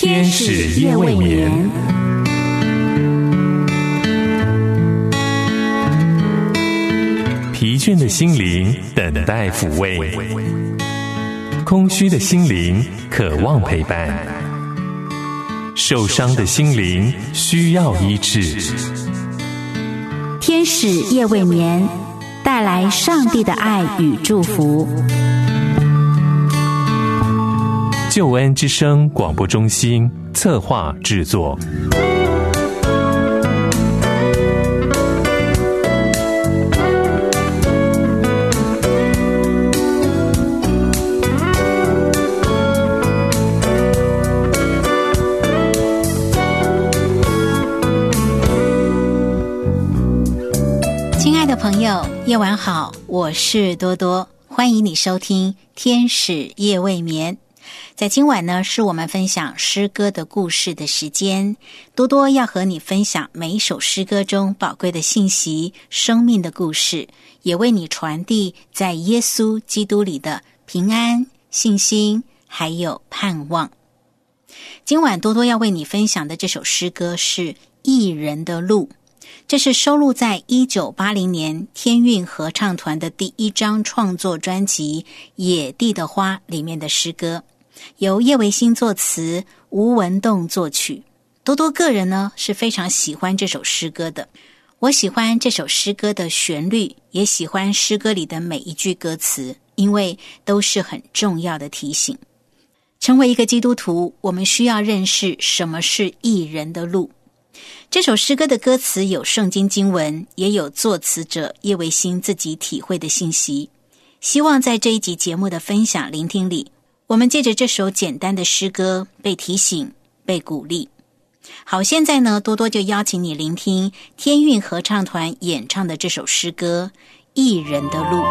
天使夜未眠。疲倦的心灵等待抚慰，空虚的心灵渴望陪伴，受伤的心灵需要医治。 天使夜未眠，带来上帝的爱与祝福。 救恩之声广播中心策划制作。 亲爱的朋友，夜晚好，我是多多，欢迎你收听天使夜未眠。在今晚呢，是我们分享诗歌的故事的时间。多多要和你分享每一首诗歌中宝贵的信息、生命的故事，也为你传递在耶稣基督里的平安、信心还有盼望。今晚多多要为你分享的这首诗歌是《义人的路》，这是收录在1980年天韵合唱团的第一张创作专辑《野地的花》里面的诗歌，由叶维新作词，吴文栋作曲。多多个人呢是非常喜欢这首诗歌的，我喜欢这首诗歌的旋律，也喜欢诗歌里的每一句歌词，因为都是很重要的提醒。成为一个基督徒，我们需要认识什么是义人的路。这首诗歌的歌词有圣经经文，也有作词者叶维新自己体会的信息。希望在这一集节目的分享聆听里，我们借着这首简单的诗歌被提醒、被鼓励。好，现在呢，多多就邀请你聆听天韵合唱团演唱的这首诗歌《义人的路》。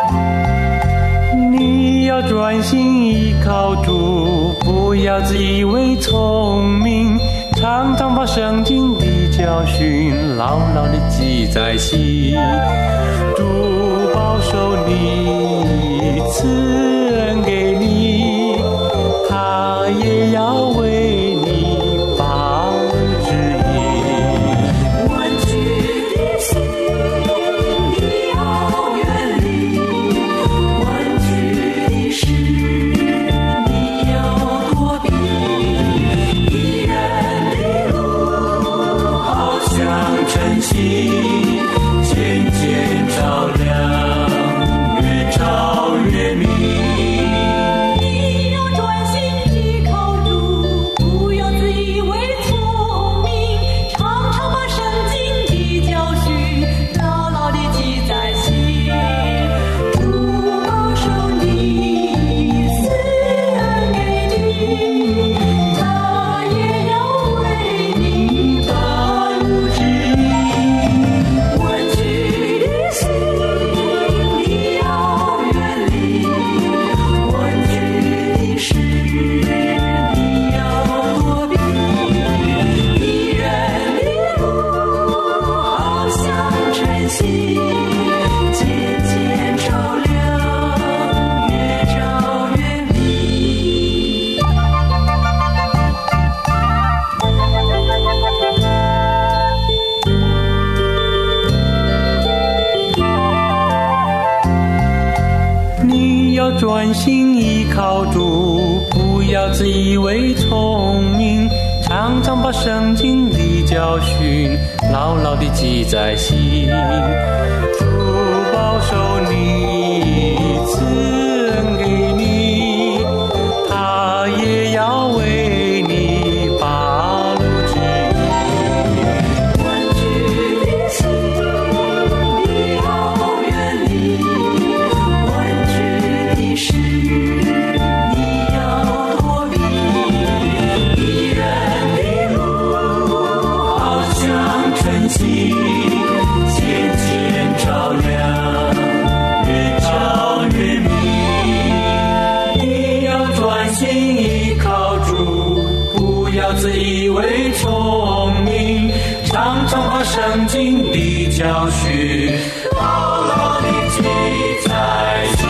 你要专心依靠主，不要自以为聪明，常常把圣经的教训牢牢地记在心。主保守你，赐恩给你，他也要为你把路指引。 弯曲的心你要远离，弯曲的事你要躲避。义人的路好像晨曦，渐渐照亮，越照越明。 专心依靠主，不要自以为聪明，常常把圣经的教训牢牢地记在心。主保守你，赐恩给你，他也要为你把路指引。 弯曲的心你要远离，弯曲的事你要躲避。义人的路好像晨曦，渐渐照亮，越照越明。你要专心依靠主，不要自以为聪明，常常把圣经的教训牢牢地记在心。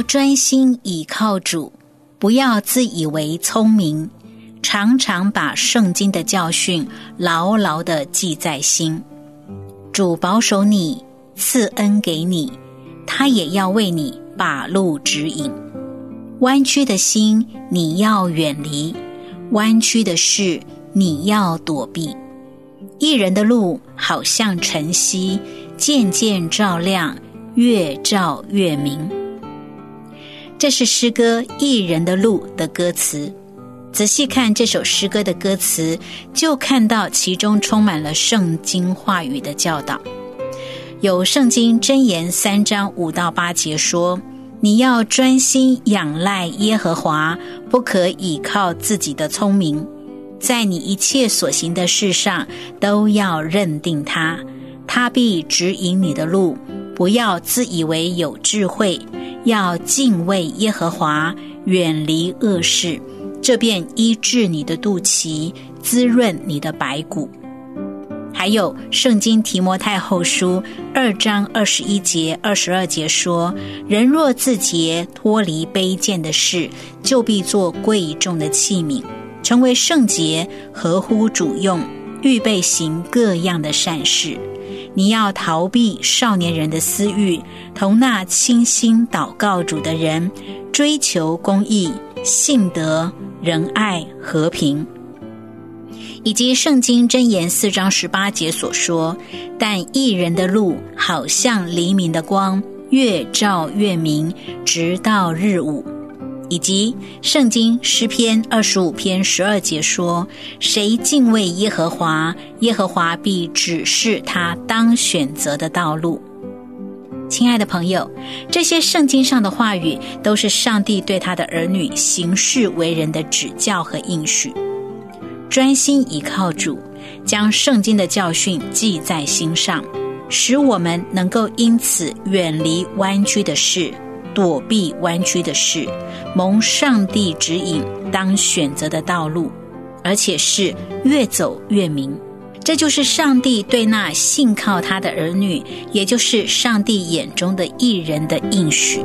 专心倚靠主，不要自以为聪明，常常把圣经的教训牢牢地记在心。主保守你，赐恩给你，他也要为你把路指引。弯曲的心你要远离，弯曲的事你要躲避。义人的路好像晨曦，渐渐照亮，越照越明。这是诗歌《义人的路》的歌词。仔细看这首诗歌的歌词，就看到其中充满了圣经话语的教导。有圣经箴言3章5到8节说，你要专心仰赖耶和华，不可倚靠自己的聪明，在你一切所行的事上都要认定他，他必指引你的路。不要自以为有智慧，要敬畏耶和华，远离恶事，这便医治你的肚脐，滋润你的白骨。还有圣经提摩太后书2章21节22节说，人若自洁，脱离卑贱的事，就必做贵重的器皿，成为圣洁，合乎主用，预备行各样的善事。你要逃避少年人的私欲，同那倾心祷告主的人，追求公义、信德、仁爱、和平。以及圣经箴言4章18节所说，但义人的路好像黎明的光，越照越明，直到日午。以及圣经诗篇25篇12节说，谁敬畏耶和华，耶和华必指示他当选择的道路。亲爱的朋友，这些圣经上的话语都是上帝对他的儿女行事为人的指教和应许。专心倚靠主，将圣经的教训记在心上，使我们能够因此远离弯曲的事，躲避弯曲的事，蒙上帝指引当选择的道路，而且是越走越明。这就是上帝对那信靠他的儿女，也就是上帝眼中的义人的应许。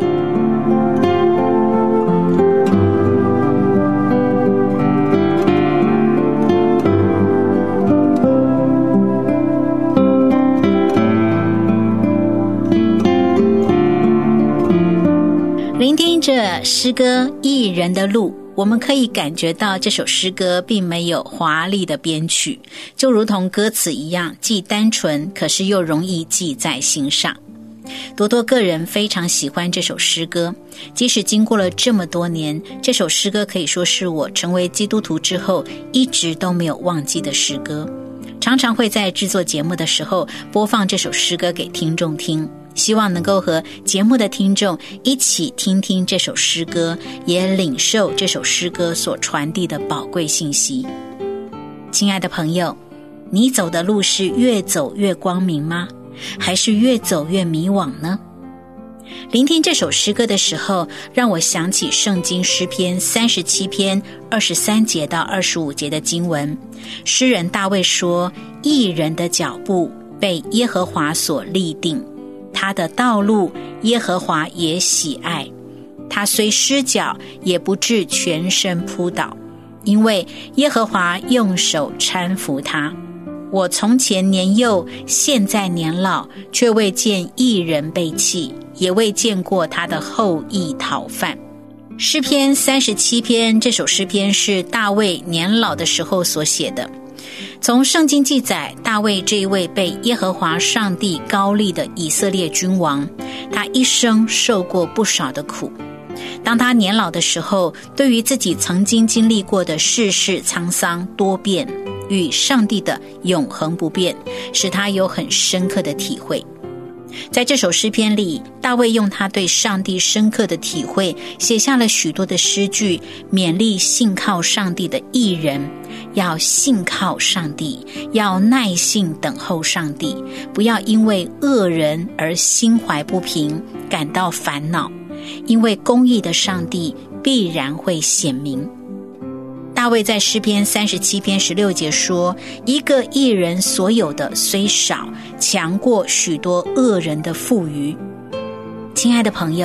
聆听着诗歌《义人的路》，我们可以感觉到这首诗歌并没有华丽的编曲，就如同歌词一样，既单纯，可是又容易记在心上。多多个人非常喜欢这首诗歌，即使经过了这么多年，这首诗歌可以说是我成为基督徒之后一直都没有忘记的诗歌。常常会在制作节目的时候播放这首诗歌给听众听，希望能够和节目的听众一起听听这首诗歌，也领受这首诗歌所传递的宝贵信息。亲爱的朋友，你走的路是越走越光明吗？还是越走越迷惘呢？聆听这首诗歌的时候，让我想起圣经诗篇37篇23节到25节的经文。诗人大卫说，义人的脚步被耶和华所立定，他的道路耶和华也喜爱，他虽失脚也不至全身扑倒，因为耶和华用手搀扶他。我从前年幼，现在年老，却未见义人被弃，也未见过他的后裔讨饭。诗篇37篇，这首诗篇是大卫年老的时候所写的。从圣经记载，大卫这一位被耶和华上帝高立的以色列君王，他一生受过不少的苦。当他年老的时候，对于自己曾经经历过的世事沧桑多变与上帝的永恒不变，使他有很深刻的体会。在这首诗篇里，大卫用他对上帝深刻的体会，写下了许多的诗句，勉励信靠上帝的义人，要信靠上帝，要耐性等候上帝，不要因为恶人而心怀不平，感到烦恼，因为公义的上帝必然会显明。大卫在诗篇37篇16节说，一个义人所有的虽少，强过许多恶人的富余。亲爱的朋友，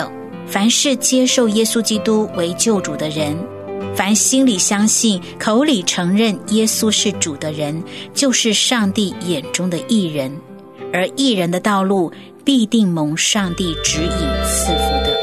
凡是接受耶稣基督为救主的人，凡心里相信口里承认耶稣是主的人，就是上帝眼中的义人，而义人的道路必定蒙上帝指引赐福的。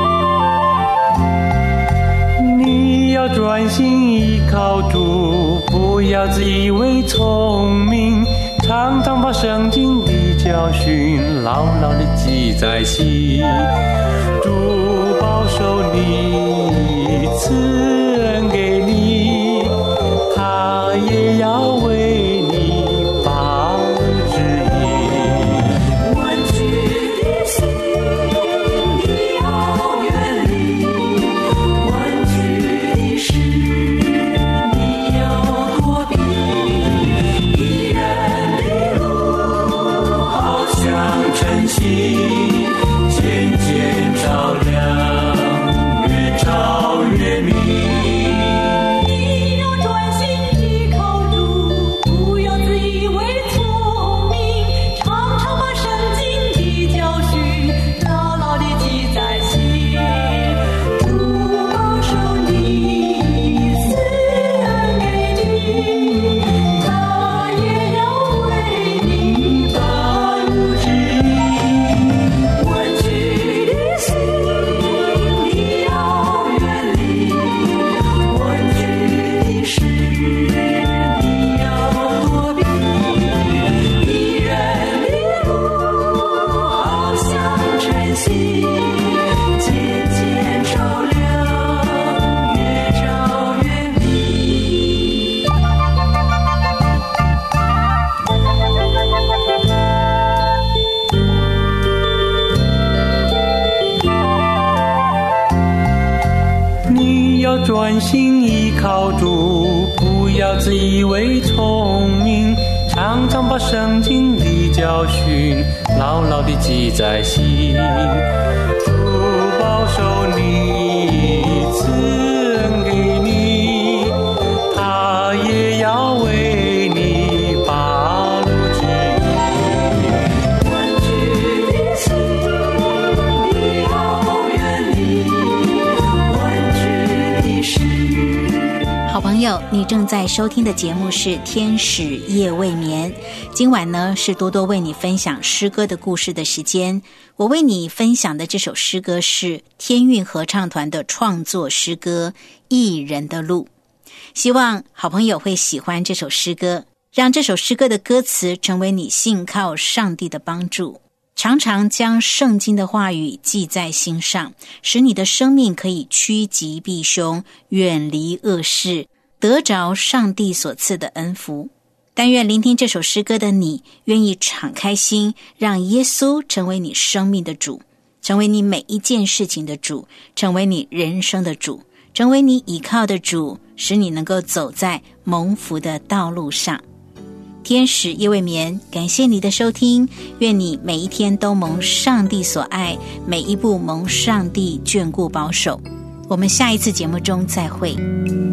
你要专心依靠主，不要自以为聪明，常常把圣经的教训牢牢地记在心。主保守你，赐恩给你，他也要为你把路指引。 弯曲的心你要远离，弯曲的事你要躲避，义人的路好像晨曦，渐渐照亮，越照越明。你要专心依靠主，不要自以为聪明，常常把圣经的教训牢牢地记在心。主保守你，赐恩给你，他也要为你把路指引。弯曲的心你要远离，弯曲的事你要躲避，义人的路好像晨曦，渐渐照亮，越照越明。 你要专心依靠主，不要自以为聪明，常常把圣经的教训牢牢地记在心。主保守你，赐恩给你，他也要为你把路指引。 弯曲的心你要远离，弯曲的事。 好朋友，你正在收听的节目是天使夜未眠。今晚呢，是多多为你分享诗歌的故事的时间。我为你分享的这首诗歌是天韵合唱团的创作诗歌《义人的路》。希望好朋友会喜欢这首诗歌，让这首诗歌的歌词成为你信靠上帝的帮助。常常将圣经的话语记在心上，使你的生命可以趋吉避凶，远离恶事，得着上帝所赐的恩福。但愿聆听这首诗歌的你，愿意敞开心，让耶稣成为你生命的主，成为你每一件事情的主，成为你人生的主，成为你倚靠的主，使你能够走在蒙福的道路上。天使夜未眠，感谢你的收听，愿你每一天都蒙上帝所爱，每一步蒙上帝眷顾保守。我们下一次节目中再会。